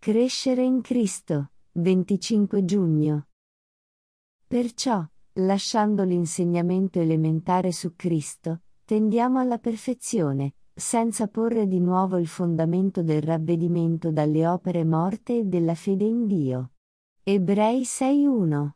Crescere in Cristo, 25 giugno. Perciò, lasciando l'insegnamento elementare su Cristo, tendiamo alla perfezione, senza porre di nuovo il fondamento del ravvedimento dalle opere morte e della fede in Dio. Ebrei 6:1.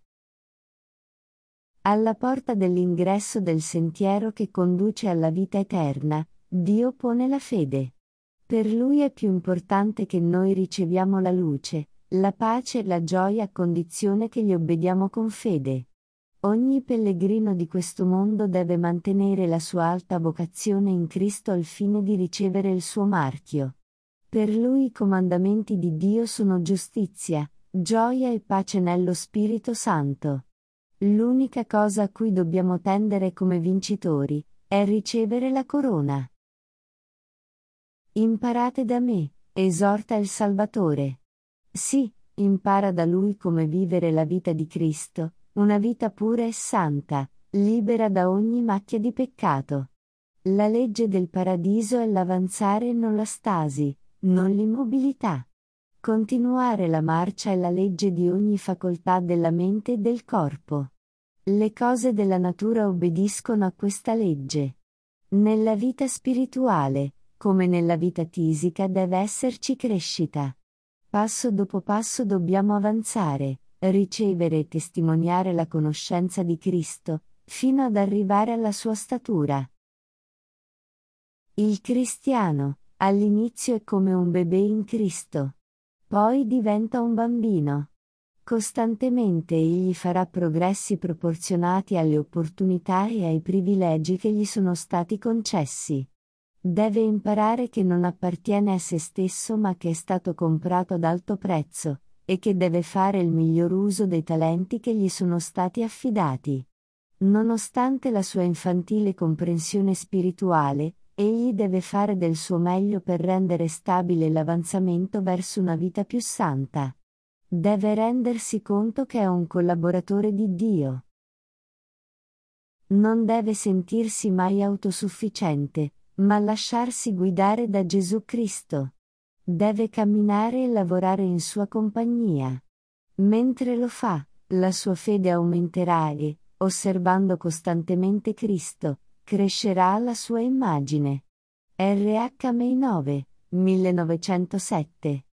Alla porta dell'ingresso del sentiero che conduce alla vita eterna, Dio pone la fede. Per Lui è più importante che noi riceviamo la luce, la pace e la gioia a condizione che gli obbediamo con fede. Ogni pellegrino di questo mondo deve mantenere la sua alta vocazione in Cristo al fine di ricevere il suo marchio. Per Lui i comandamenti di Dio sono giustizia, gioia e pace nello Spirito Santo. L'unica cosa a cui dobbiamo tendere come vincitori è ricevere la corona. Imparate da me, esorta il Salvatore. Sì, impara da Lui come vivere la vita di Cristo, una vita pura e santa, libera da ogni macchia di peccato. La legge del paradiso è l'avanzare e non la stasi, non l'immobilità. Continuare la marcia è la legge di ogni facoltà della mente e del corpo. Le cose della natura obbediscono a questa legge. Nella vita spirituale, come nella vita fisica, deve esserci crescita. Passo dopo passo dobbiamo avanzare, ricevere e testimoniare la conoscenza di Cristo, fino ad arrivare alla sua statura. Il cristiano, all'inizio è come un bebè in Cristo. Poi diventa un bambino. Costantemente egli farà progressi proporzionati alle opportunità e ai privilegi che gli sono stati concessi. Deve imparare che non appartiene a se stesso ma che è stato comprato ad alto prezzo, e che deve fare il miglior uso dei talenti che gli sono stati affidati. Nonostante la sua infantile comprensione spirituale, egli deve fare del suo meglio per rendere stabile l'avanzamento verso una vita più santa. Deve rendersi conto che è un collaboratore di Dio. Non deve sentirsi mai autosufficiente, ma lasciarsi guidare da Gesù Cristo. Deve camminare e lavorare in sua compagnia. Mentre lo fa, la sua fede aumenterà e, osservando costantemente Cristo, crescerà alla sua immagine. RH May 9, 1907